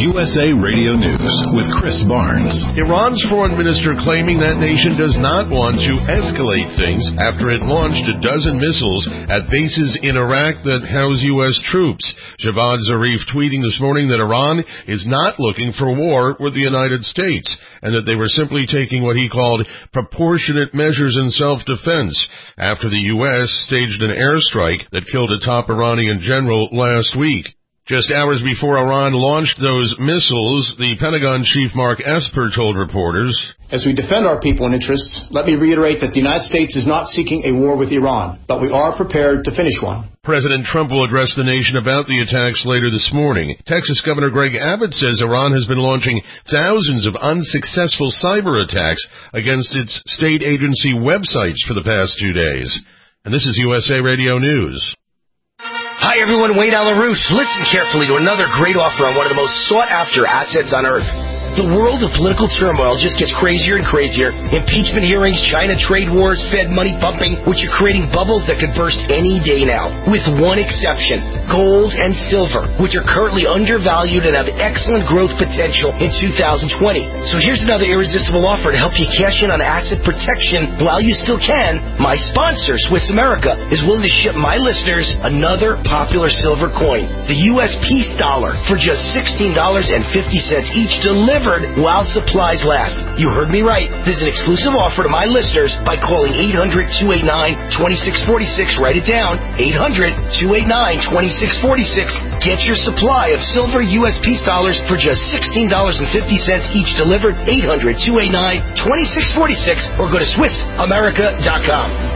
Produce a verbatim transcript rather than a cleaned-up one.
U S A Radio News with Chris Barnes. Iran's foreign minister claiming that nation does not want to escalate things after it launched a dozen missiles at bases in Iraq that house U S troops. Javad Zarif tweeting this morning that Iran is not looking for war with the United States and that they were simply taking what he called proportionate measures in self-defense after the U S staged an airstrike that killed a top Iranian general last week. Just hours before Iran launched those missiles, the Pentagon chief Mark Esper told reporters, "As we defend our people and interests, let me reiterate that the United States is not seeking a war with Iran, but we are prepared to finish one." President Trump will address the nation about the attacks later this morning. Texas Governor Greg Abbott says Iran has been launching thousands of unsuccessful cyber attacks against its state agency websites for the past two days. And this is U S A Radio News. Hi everyone, Wayne Alarouche. Listen carefully to another great offer on one of the most sought-after assets on earth. The world of political turmoil just gets crazier and crazier. Impeachment hearings, China trade wars, Fed money pumping, which are creating bubbles that could burst any day now. With one exception, gold and silver, which are currently undervalued and have excellent growth potential in two thousand twenty. So here's another irresistible offer to help you cash in on asset protection while you still can. My sponsor, Swiss America, is willing to ship my listeners another popular silver coin, the U S Peace Dollar, for just sixteen dollars and fifty cents each, delivered while supplies last. You heard me right. There's an exclusive offer to my listeners by calling eight hundred, two eight nine, two six four six. Write it down. eight hundred, two eight nine, two six four six. Get your supply of silver U S Peace dollars for just sixteen dollars and fifty cents each, delivered eight hundred, two eight nine, two six four six, or go to Swiss America dot com.